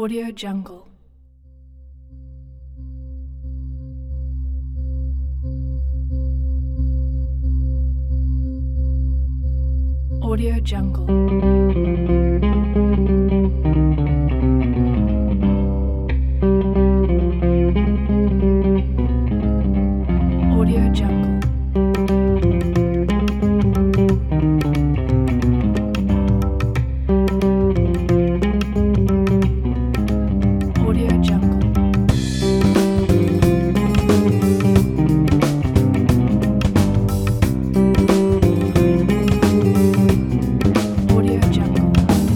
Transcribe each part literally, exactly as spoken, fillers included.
Audio Jungle. Audio Jungle. Audio Jungle. Audio Jungle. Audio Jungle.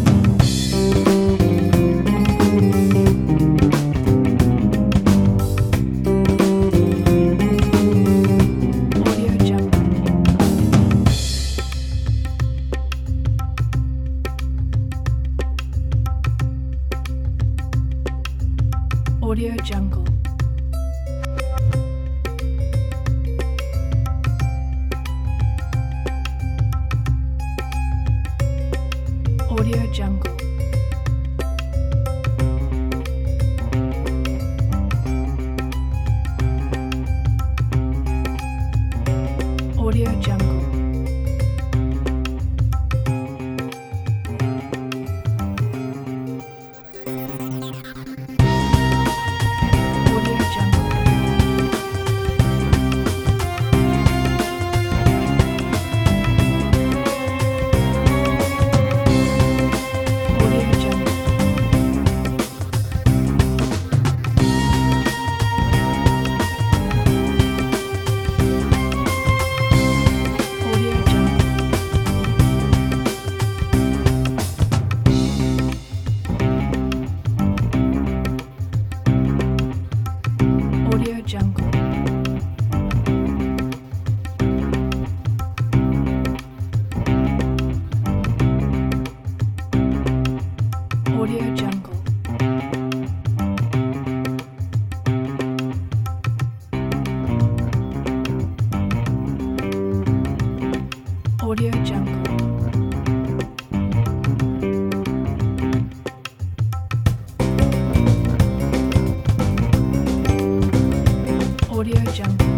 Audio Jungle. Audio Jungle. Audio Jungle. Audio Jungle. Audio Jungle. Audio Jungle. Audio Jungle. Audio Jungle. Audio Jungle. Audio Jungle. Audio Jungle.